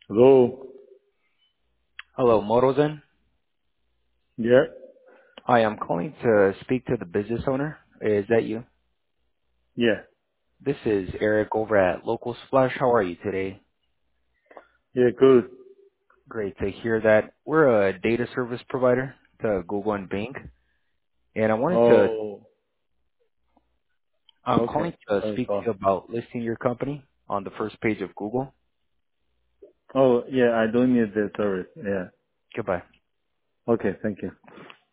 Hello. Hello, Morozen. Yeah. Hi, I'm calling to speak to the business owner. Is that you? Yeah. This is Eric over at Local Splash. How are you today? Yeah. Good. Great to hear that. We're a data service provider to Google and Bing, and Oh. I'm Okay. calling to Sorry. speak to Go. you about listing your company on the first page of Google. Oh, yeah. I don't need the service. Yeah. Goodbye. Okay. Thank you.